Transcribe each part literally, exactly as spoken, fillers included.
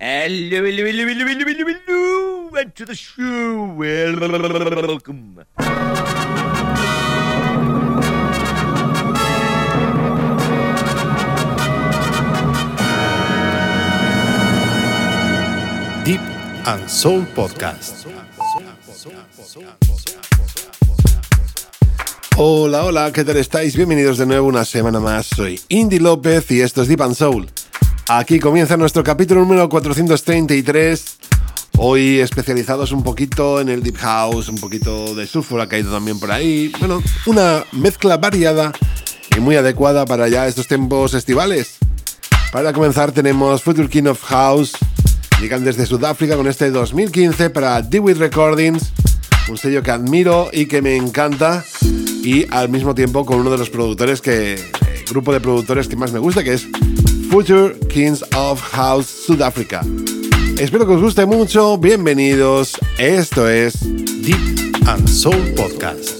Hello, hello, hello, hello, hello, hello, hello, and to the show. Welcome. Deep and Soul Podcast. Hola, hola, ¿qué tal estáis? Bienvenidos de nuevo una semana más. Soy Indy López y esto es Deep and Soul. Aquí comienza nuestro capítulo número cuatrocientos treinta y tres. Hoy especializados un poquito en el Deep House, un poquito de sulfur ha caído también por ahí. Bueno, una mezcla variada y muy adecuada para ya estos tiempos estivales. Para comenzar tenemos Future King of House. Llegan desde Sudáfrica con este dos mil quince para Dewey Recordings, un sello que admiro y que me encanta, y al mismo tiempo con uno de los productores que, el grupo de productores que más me gusta, que es Future Kings of House Sudáfrica. Espero que os guste mucho, bienvenidos, esto es Deep and Soul Podcast.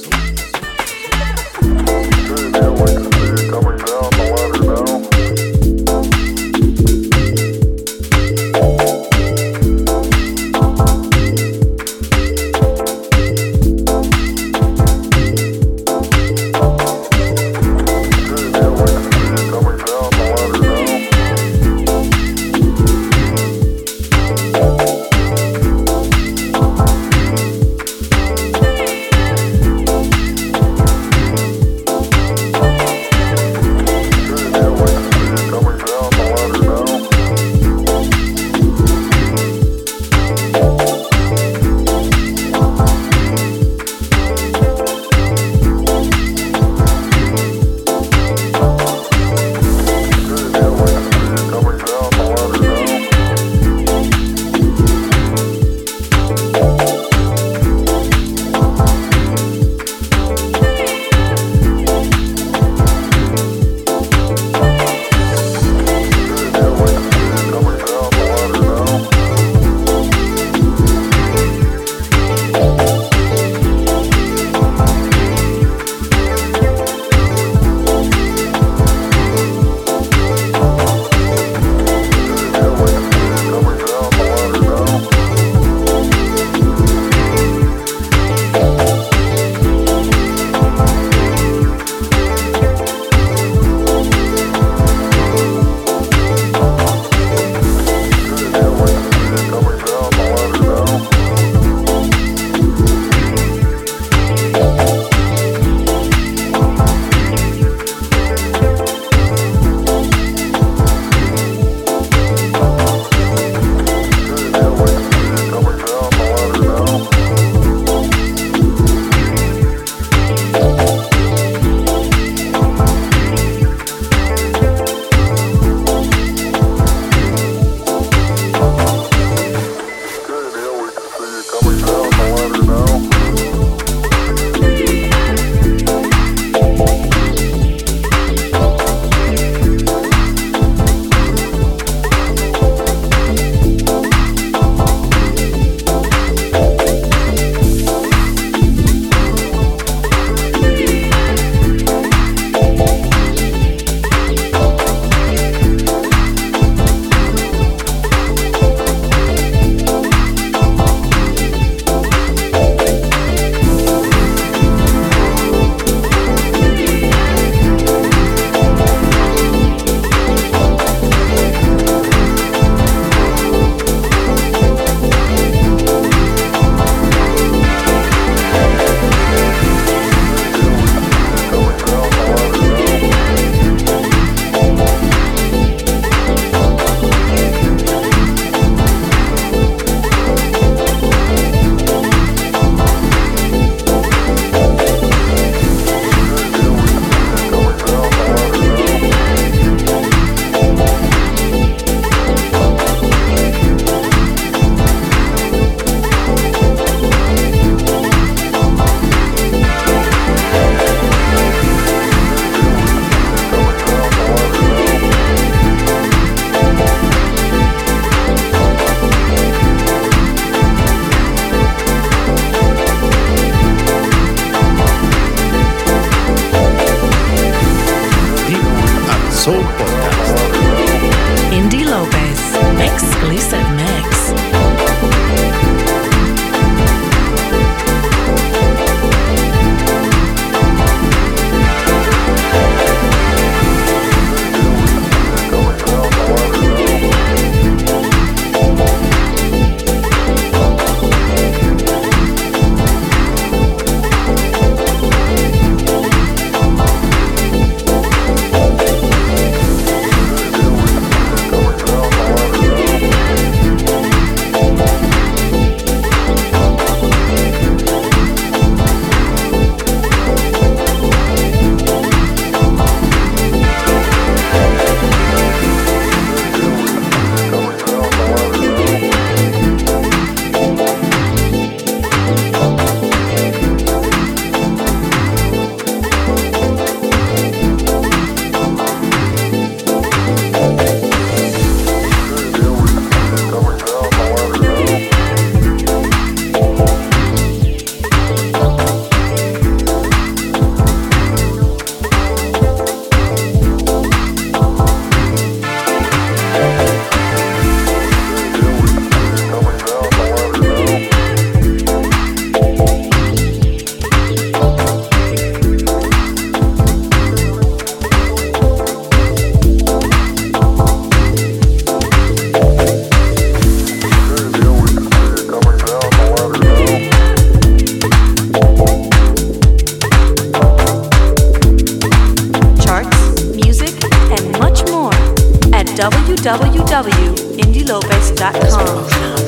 w w w dot indie lopez dot com.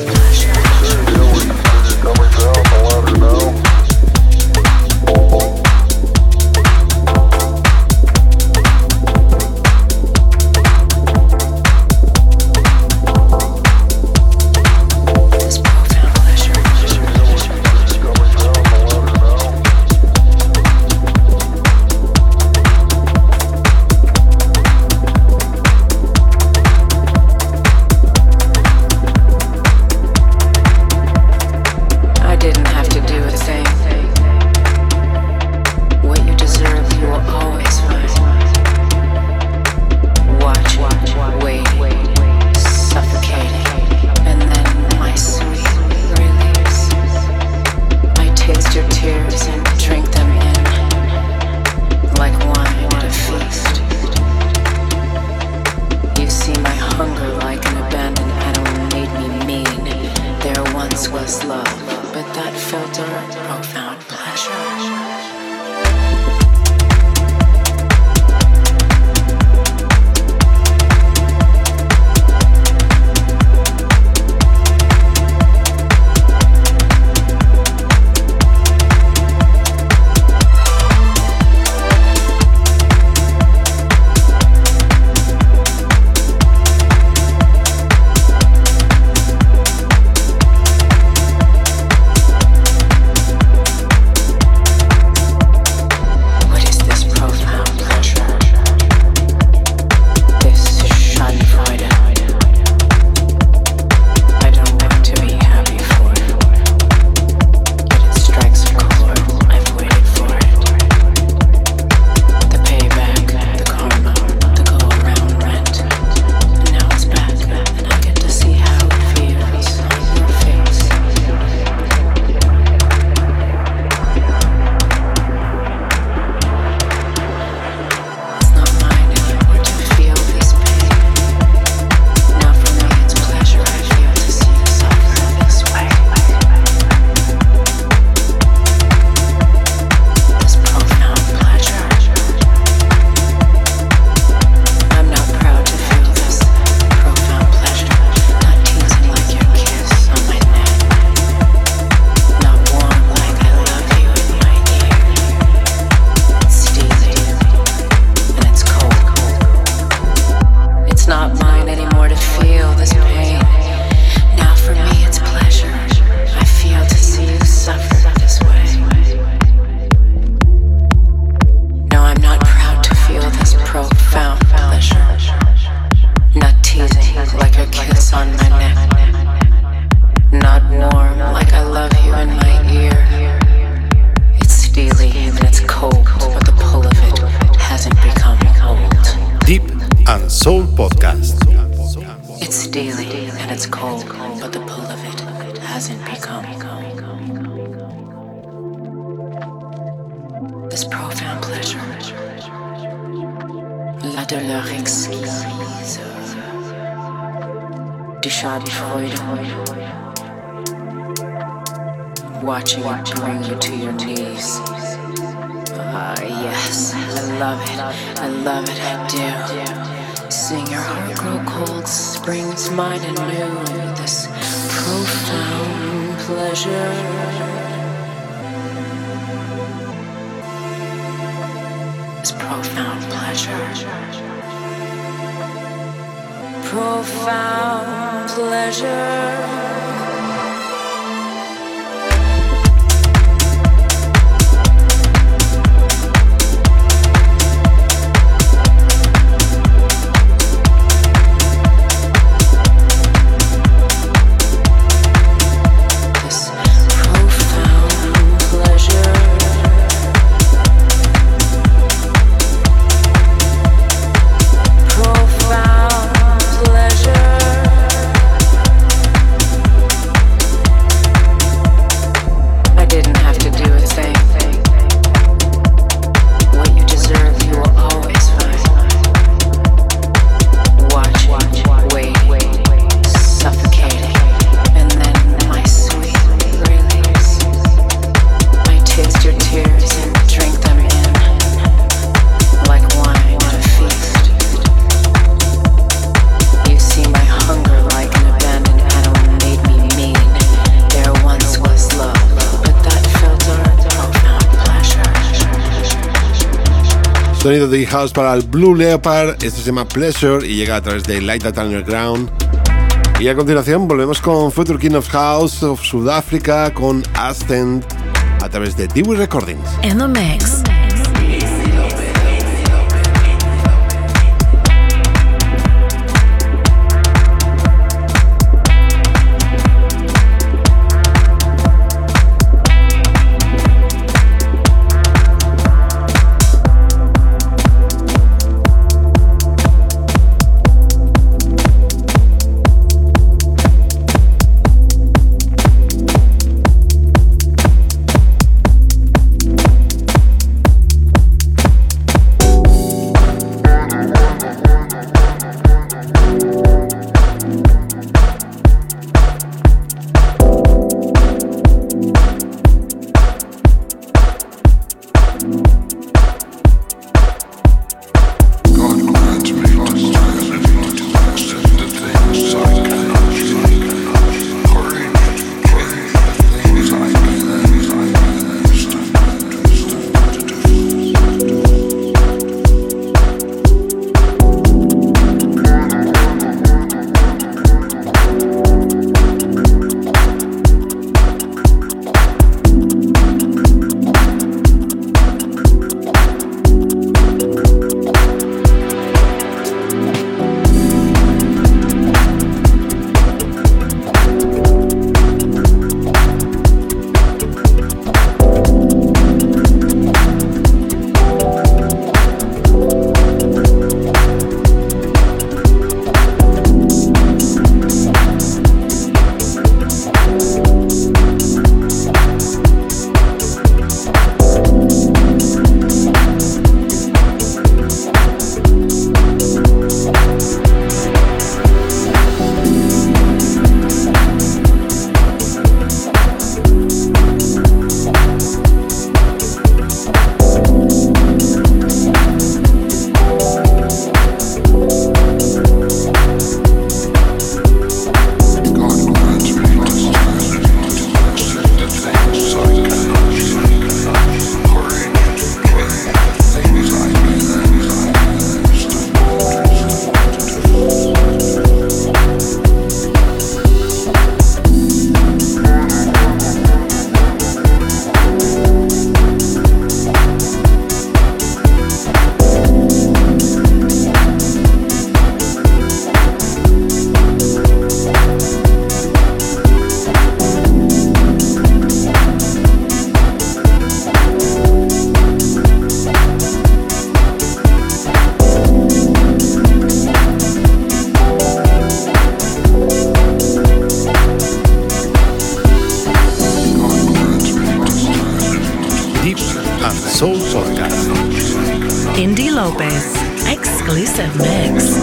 Watching it bring you to your knees. Ah, yes, I love it, I love it, I do. Seeing your heart grow cold springs mine anew. This profound pleasure. This profound pleasure. Profound pleasure. Sonido de house para el Blue Leopard. Esto se llama Pleasure y llega a través de Light at Underground. Y a continuación volvemos con Future King of House of Sudáfrica con Ascend a través de Dewey Recordings. In the mix. Soul Podcast. Indie Lopez, exclusive mix.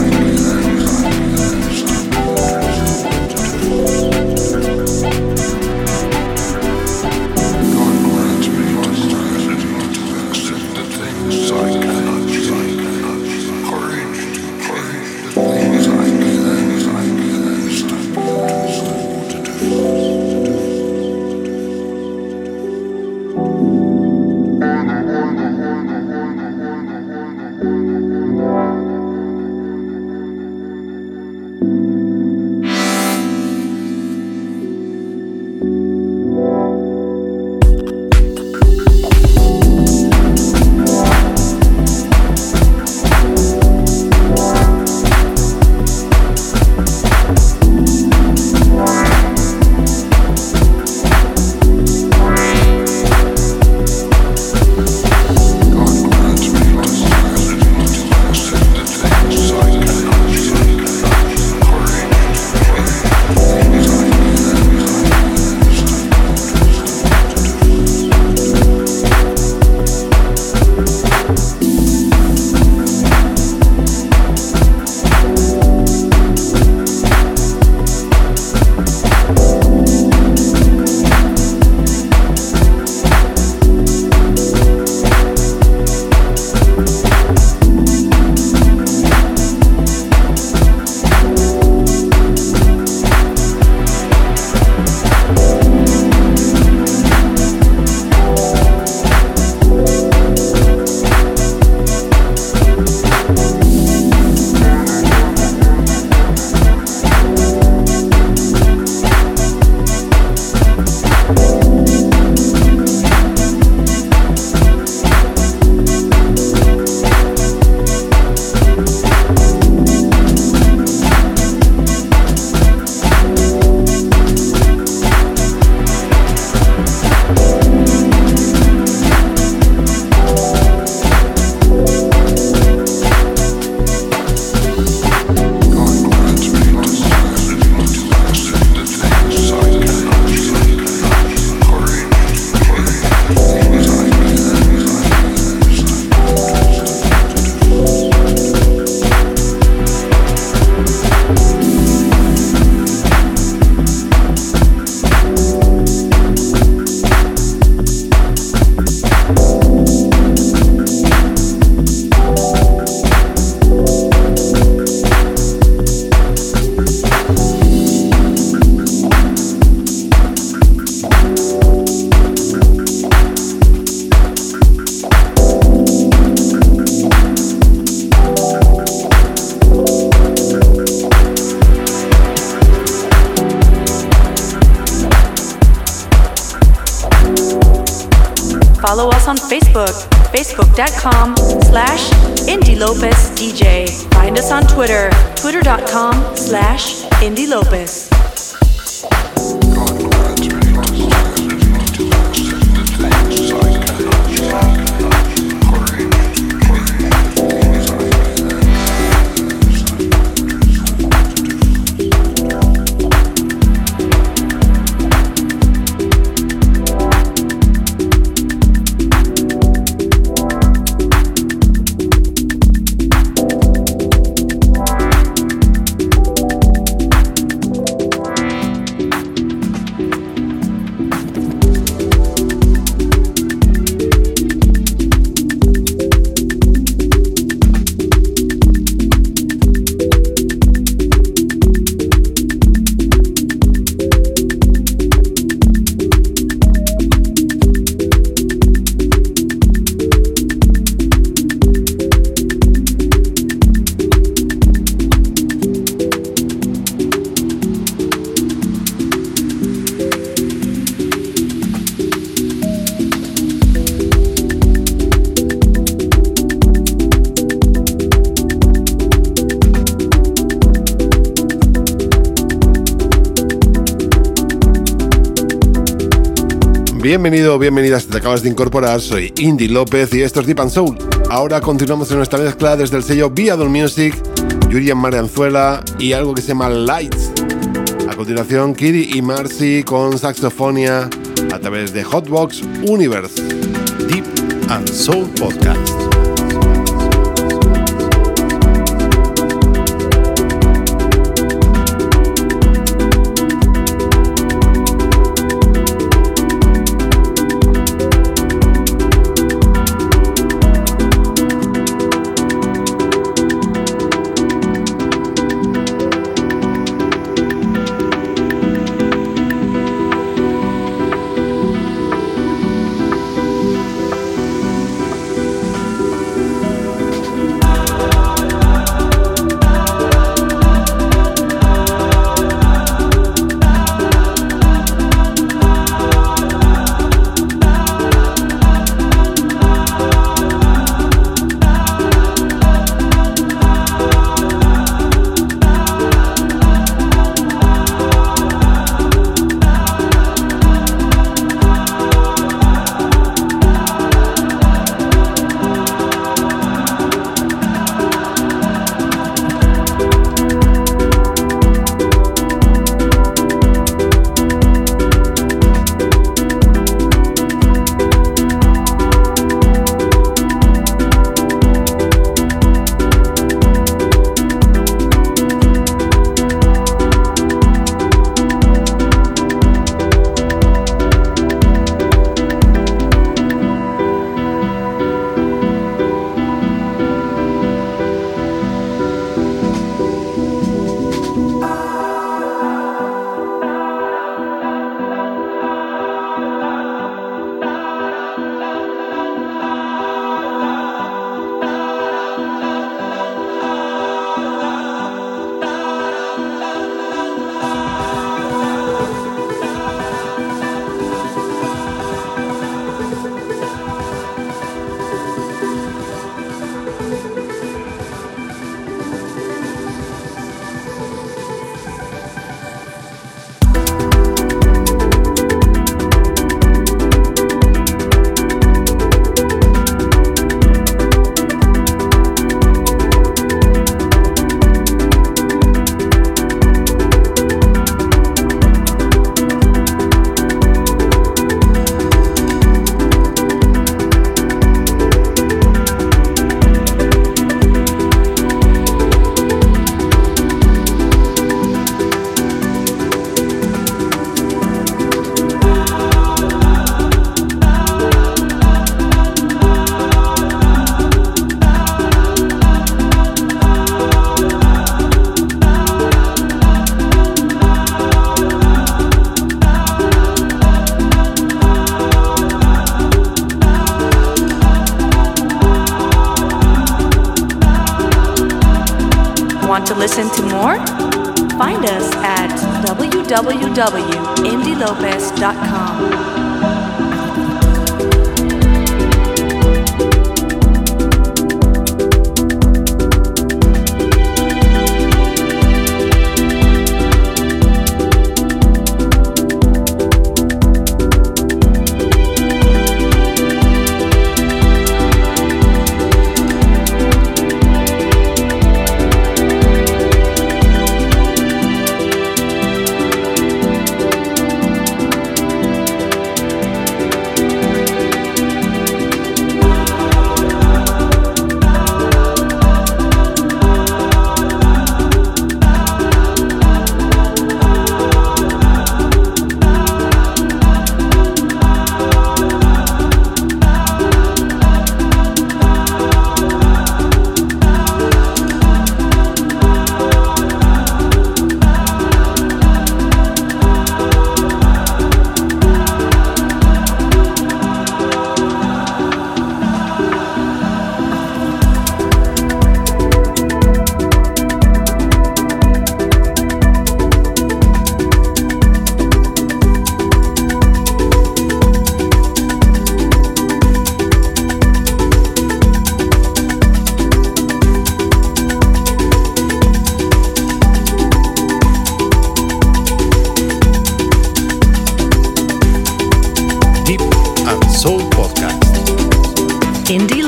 follow us on Facebook, facebook.com slash Indy Lopez DJ. Find us on Twitter, twitter.com slash Indy Lopez. Bienvenido o bienvenida si te acabas de incorporar, soy Indy López y esto es Deep and Soul. Ahora continuamos en nuestra mezcla desde el sello Viadol Music, Yurian Marianzuela y algo que se llama Lights. A continuación, Kiri y Marcy con Saxofonia a través de Hotbox Universe. Deep and Soul Podcast. Want to listen to more? Find us at w w w dot indy lopez dot com.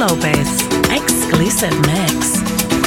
Lopez. Exclusive mix.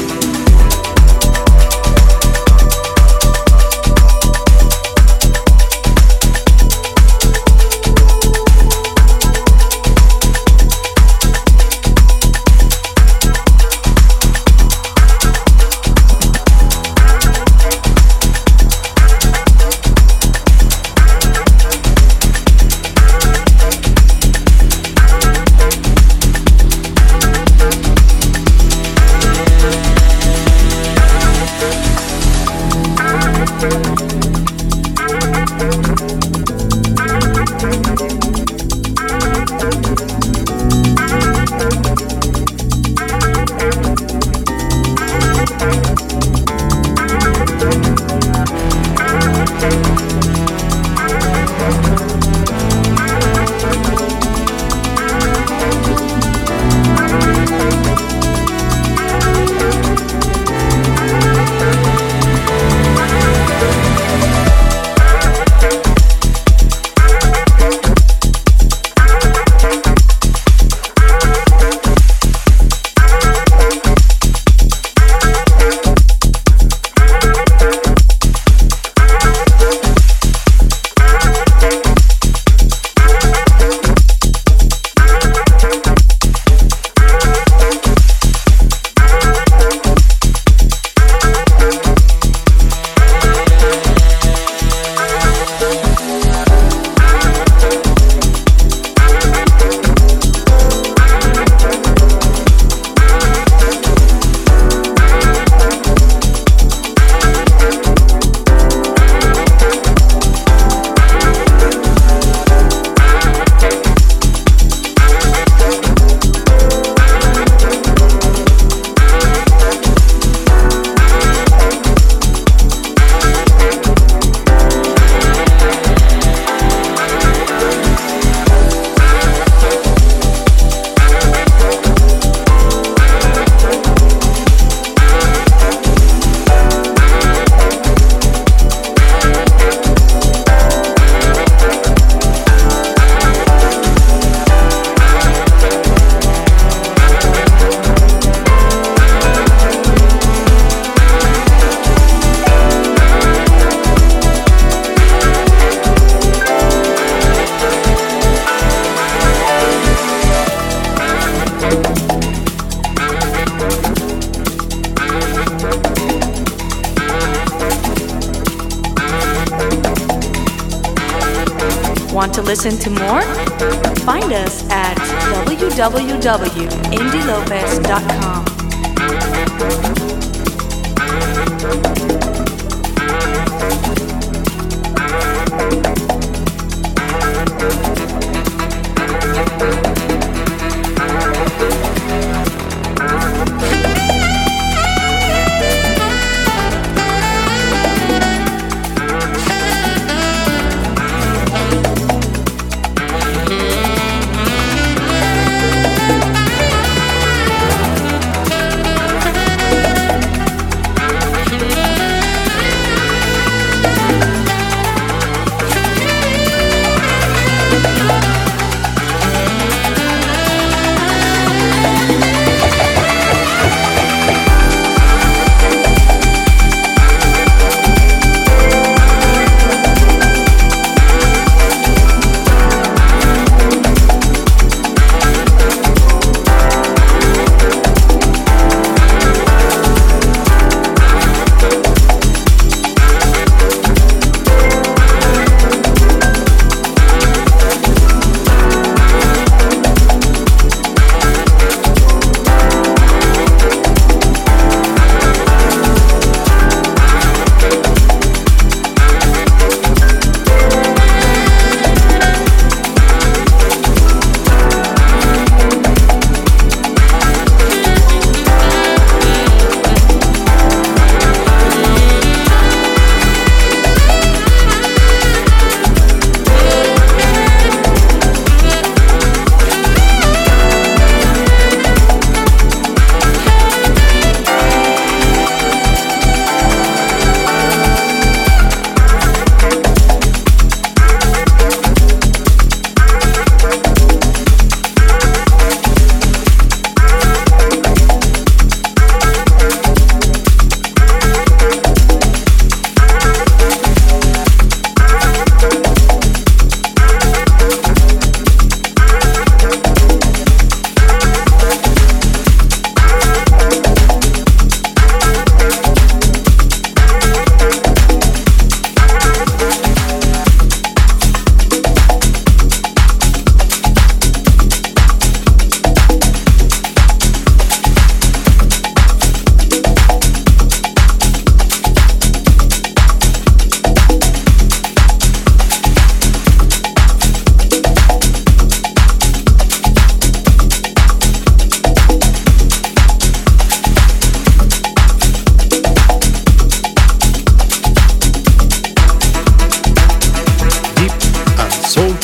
Want to listen to more? Find us at w w w dot indy lopez dot com.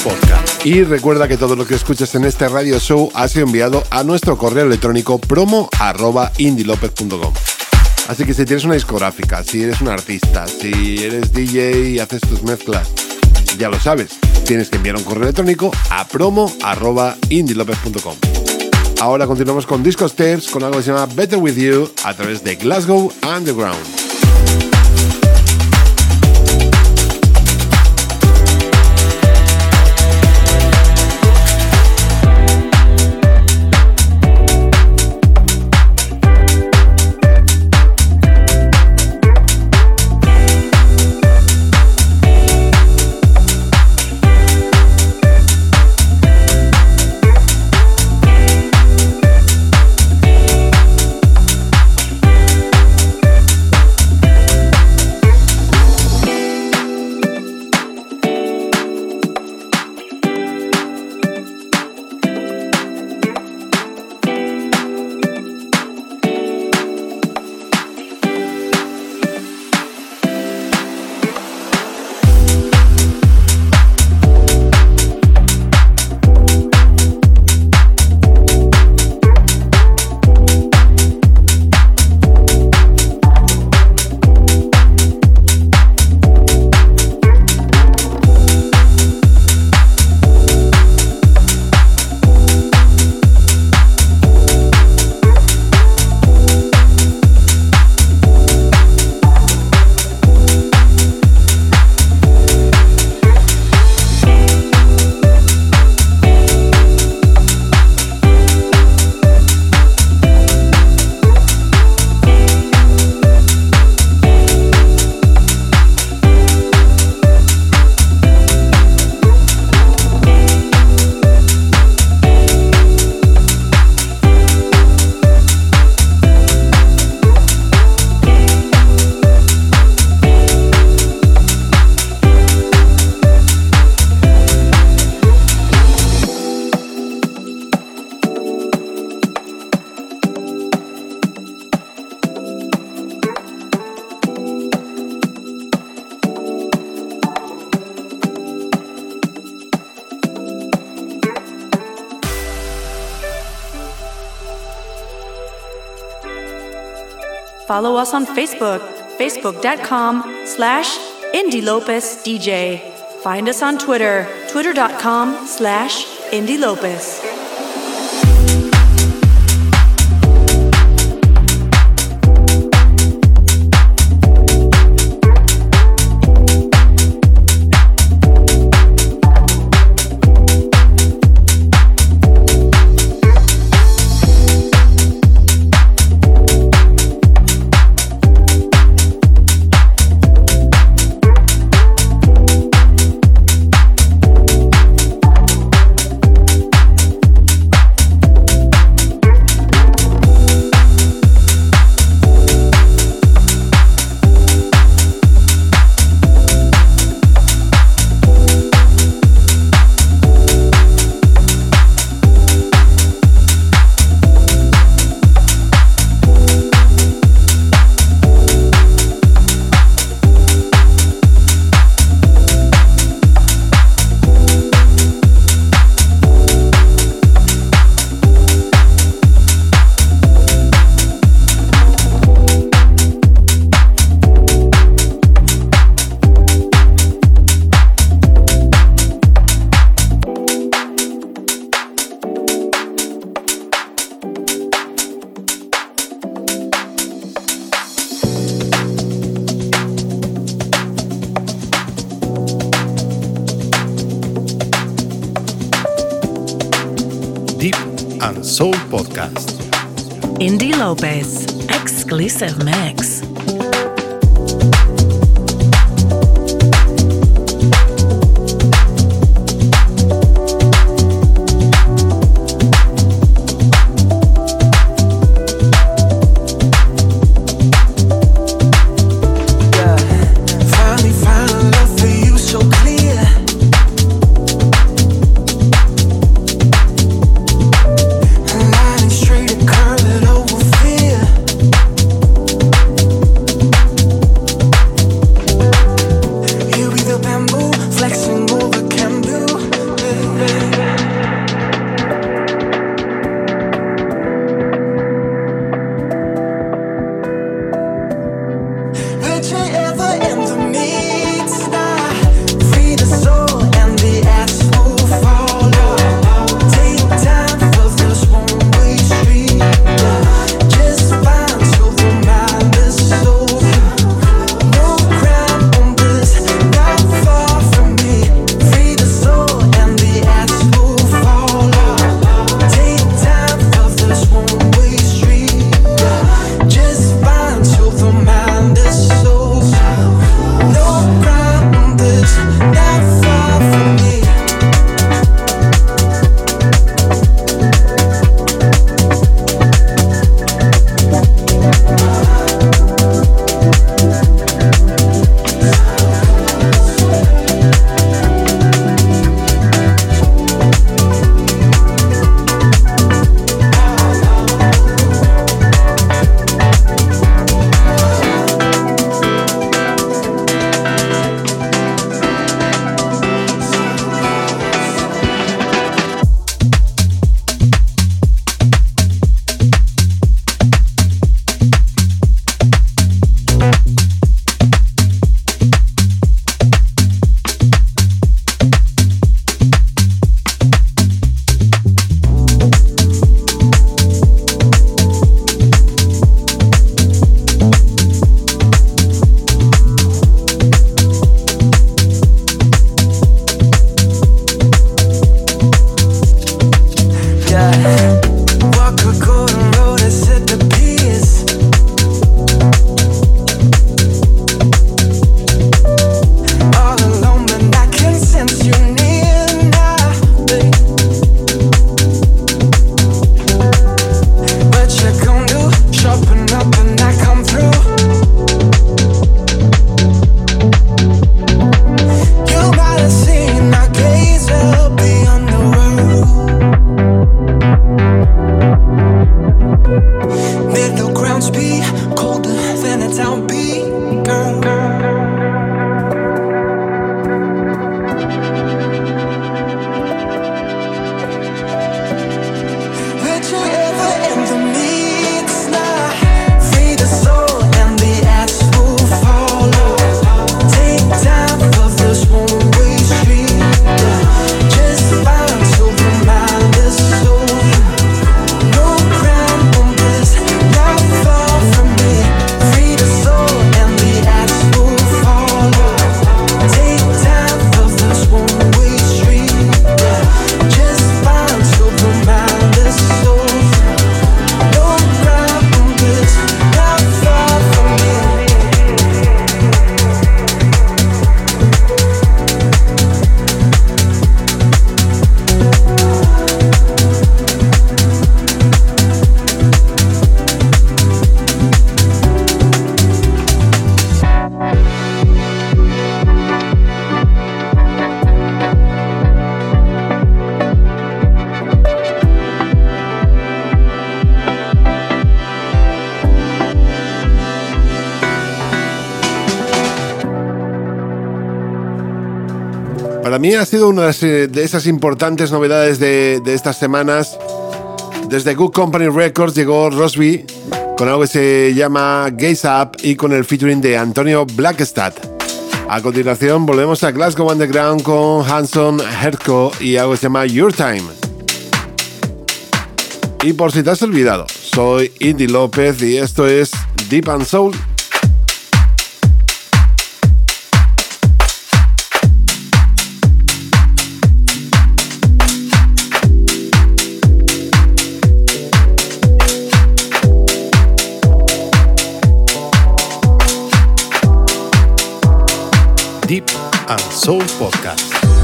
Podcast. Y recuerda que todo lo que escuchas en este radio show ha sido enviado a nuestro correo electrónico promo arroba indilopez punto com. Así que si tienes una discográfica, si eres un artista, si eres D J y haces tus mezclas, ya lo sabes, tienes que enviar un correo electrónico a promo arroba indilopez punto com. Ahora continuamos con Disco Steps con algo que se llama Better With You a través de Glasgow Underground. Follow us on Facebook, facebook.com slash IndieLopezDJ. Find us on Twitter, twitter.com slash IndieLopez. Deep and Soul Podcast. Indie Lopez, exclusive mix. Straight, curve it over fear. Para mí ha sido una de esas importantes novedades de, de estas semanas. Desde Good Company Records llegó Rosby con algo que se llama Gaze Up y con el featuring de Antonio Blackstad. A continuación volvemos a Glasgow Underground con Hanson Herco y algo que se llama Your Time. Y por si te has olvidado, soy Indy López y esto es Deep and Soul. Deep and Soul Podcast.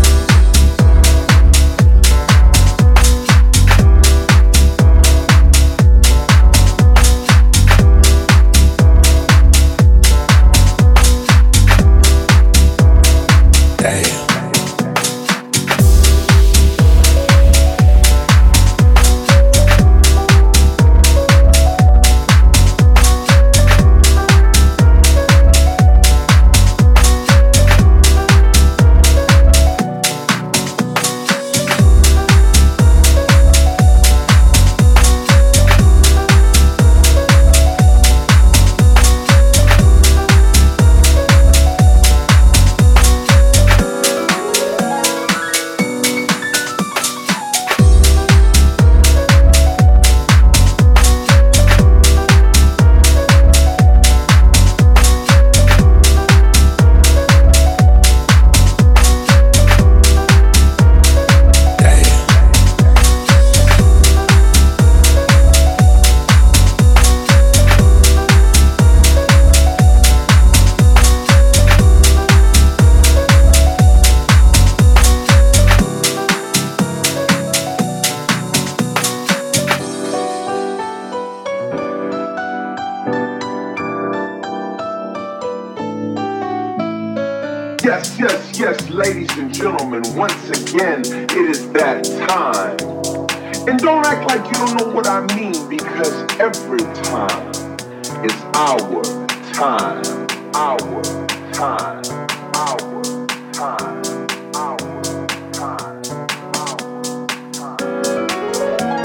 Yes, yes, yes, ladies and gentlemen, once again, it is that time. And don't act like you don't know what I mean, because every time is our time, our time, our time, our time, our time.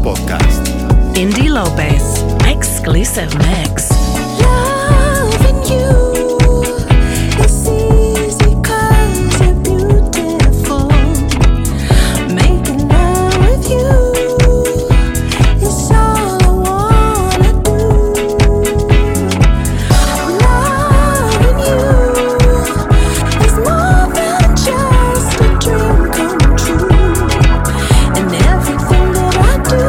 Podcast. Indy Lopez, exclusive mix. Loving you is easy 'cause you're beautiful. Making love with you is all I wanna do. Loving you is more than just a dream come true. And everything that I do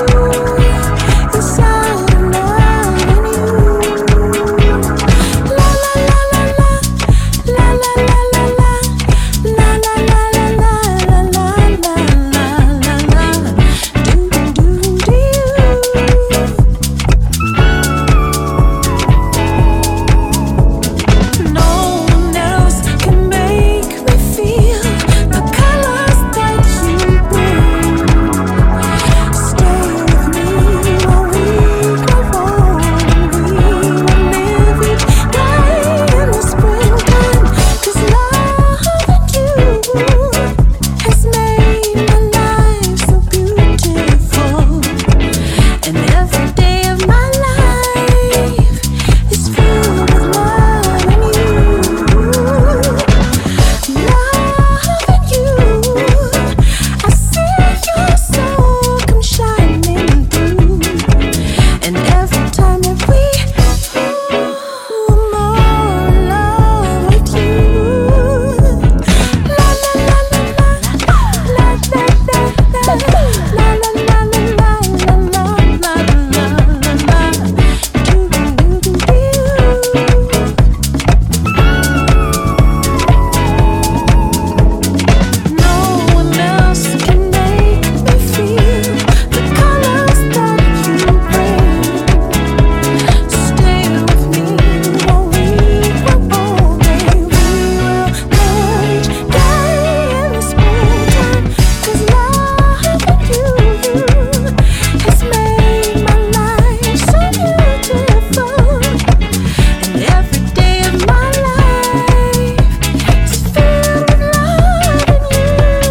is out of loving you. La la la la la, la la la la la, la la la la la, la la la la la, do do do you. No one else can make me feel the colors that you bring. Stay with me while we grow old. We will live each day in the springtime. 'Cause loving you has made my life so beautiful. And every day of my life is filled with loving you. Loving you, I see your soul come shining through. And every time that we fall, I'm more in love with you. La la la la la, la la la la, la la la la la, la la la la la, do do do you. No one else can make me feel the colors that you bring. Stay with me while we grow old. We will live each day in the springtime. 'Cause loving you has made my life so beautiful. And every day of my life is filled with loving you.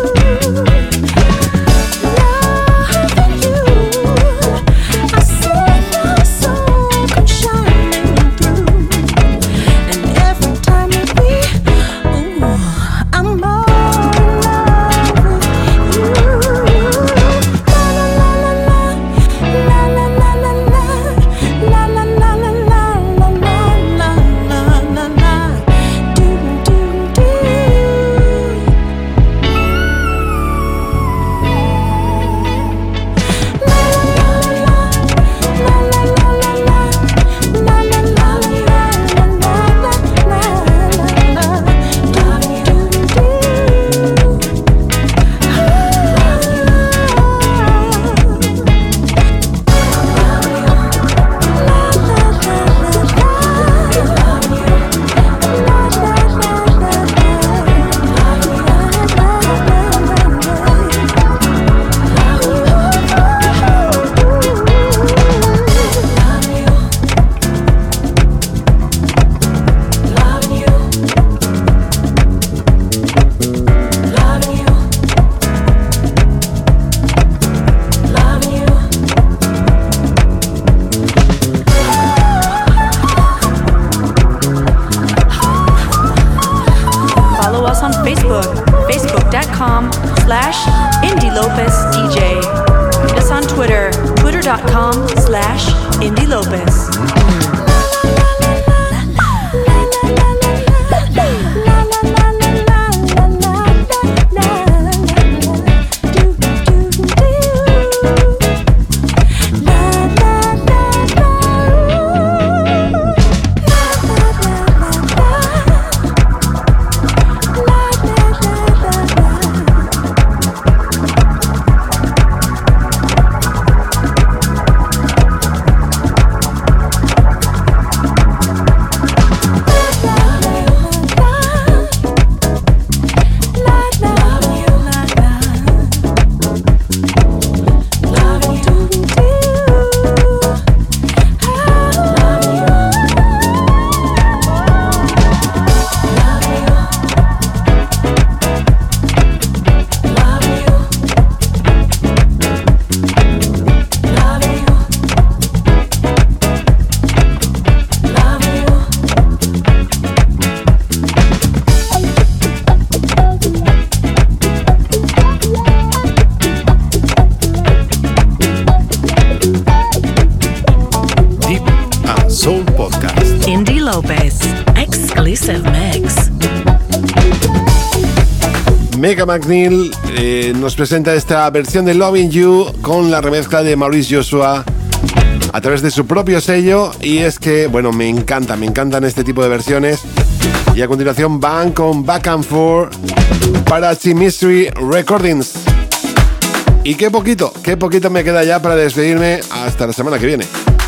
Loving you, I see your soul come shining through. And every time that we, ooh, I'm more in love with you. La la la la la, la la la la la, la la la la la, la la la la la, do do do you. La la la la, la la la la la, la la la la la, la la la la, do do do you. Follow us on Facebook, facebook.com slash Indy Lopez DJ. Find us on Twitter, twitter.com slash Indy Lopez. Soul Podcast. Indie Lopez. Exclusive mix. Mega McNeil eh, nos presenta esta versión de Loving You con la remezcla de Maurice Joshua a través de su propio sello. Y es que, bueno, me encanta, me encantan este tipo de versiones. Y a continuación van con Back and Forth para Mystery Recordings. Y qué poquito, qué poquito me queda ya para despedirme hasta la semana que viene.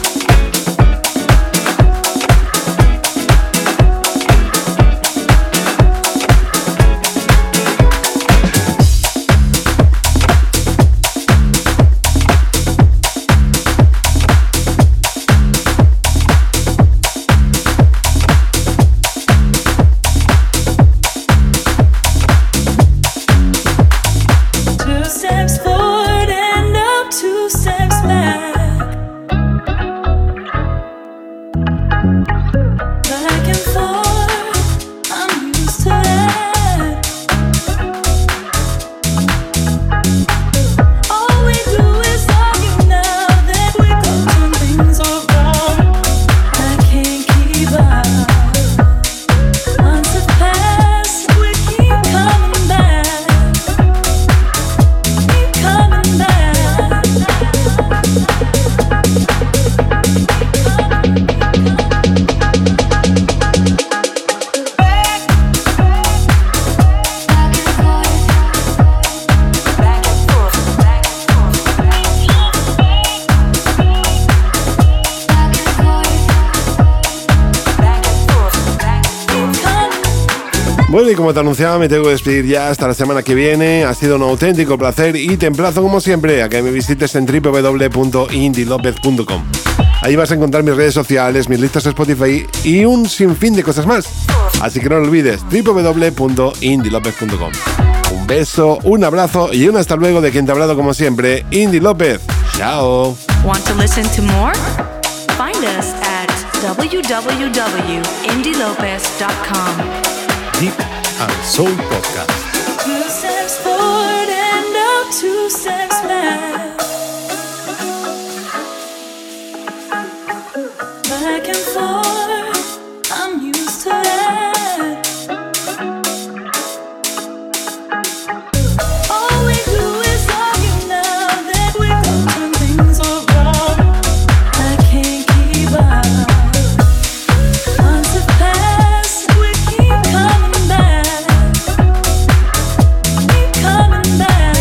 Bueno, y como te anunciaba, me tengo que despedir ya hasta la semana que viene. Ha sido un auténtico placer y te emplazo, como siempre, a que me visites en doble u doble u doble u punto indie lopez punto com. Ahí vas a encontrar mis redes sociales, mis listas de Spotify y un sinfín de cosas más. Así que no lo olvides, doble u doble u doble u punto indie lopez punto com. Un beso, un abrazo y un hasta luego de quien te ha hablado como siempre, Indie López. Chao. Want to listen to more? Find us at w w w dot indie lopez dot com. Deep and Soul Podcast. Two steps forward and up two steps back. Back and forth, I'm used to that. All we do is argue now that we don't turn things around. I can't keep up. Months have passed, we keep coming back. Keep coming back.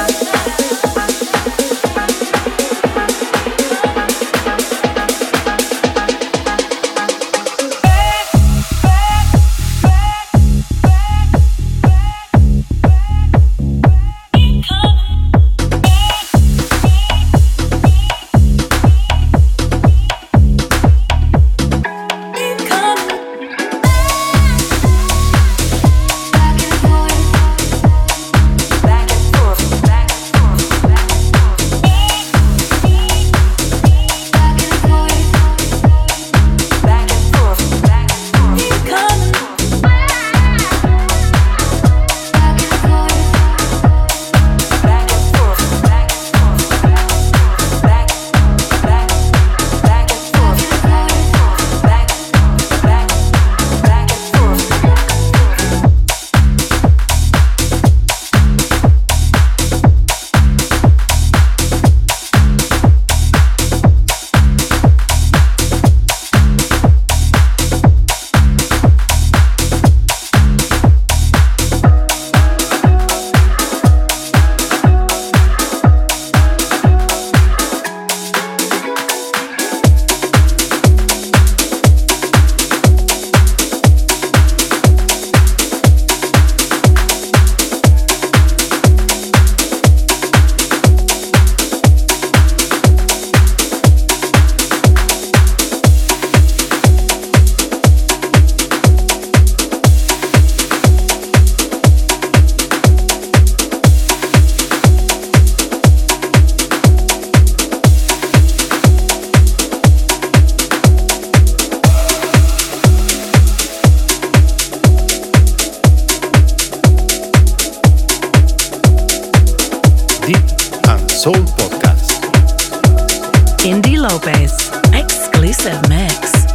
Soul Podcast. Indie Lopez. Exclusive mix.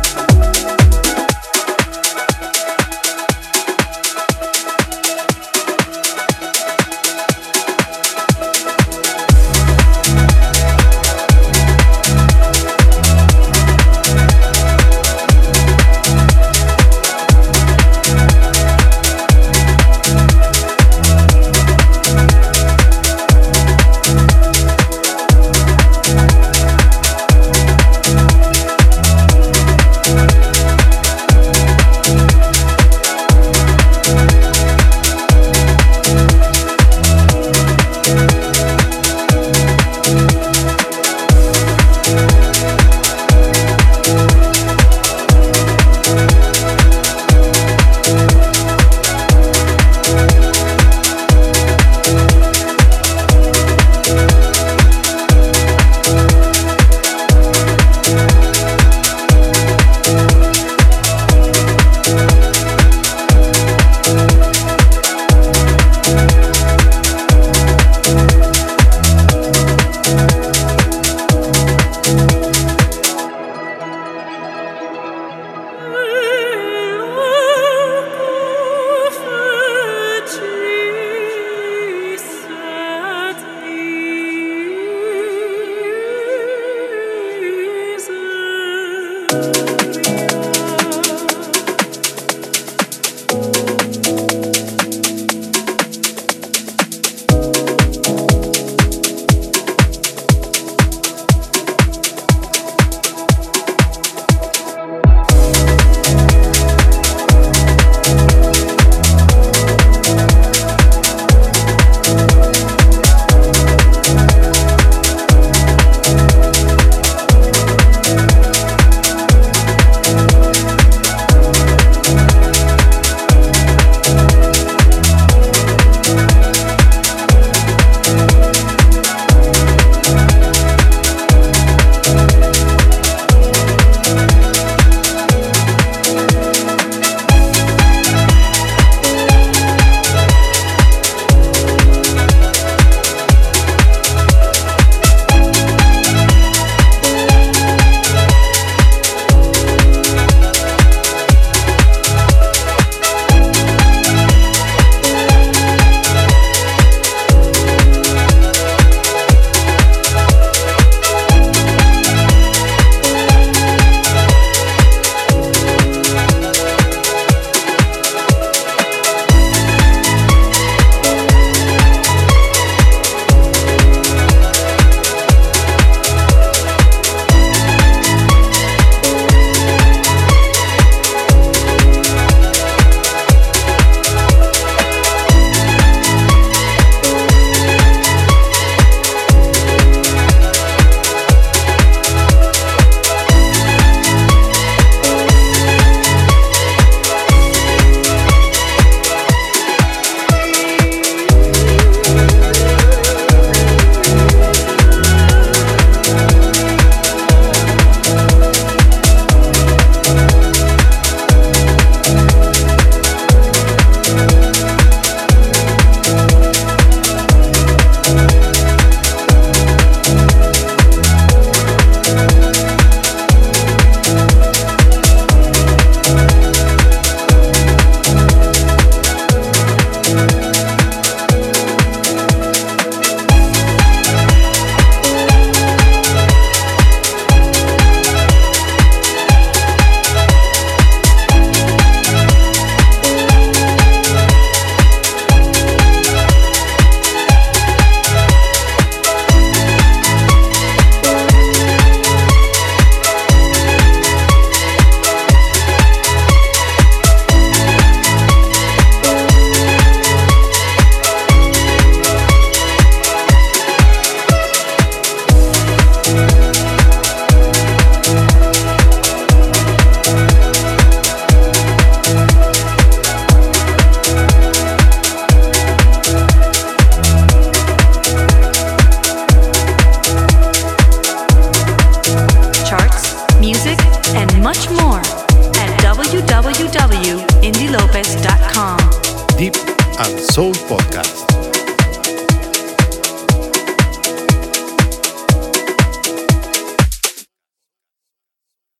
w w w dot indie lopez dot com. Deep and Soul Podcast.